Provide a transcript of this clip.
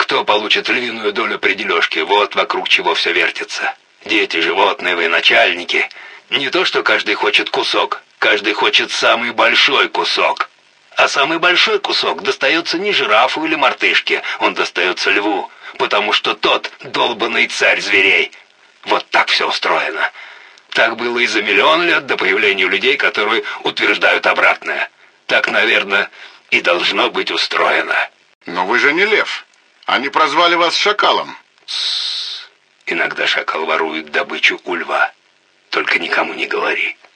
кто получит львиную долю при дележке, вот вокруг чего все вертится. Дети, животные, военачальники. Не то, что каждый хочет кусок, каждый хочет самый большой кусок. А самый большой кусок достается не жирафу или мартышке, он достается льву, потому что тот долбанный царь зверей. Вот так все устроено. Так было и за миллион лет до появления людей, которые утверждают обратное. Так, наверное, и должно быть устроено. Но вы же не лев. Они прозвали вас шакалом. Иногда шакал ворует добычу у льва. Только никому не говори.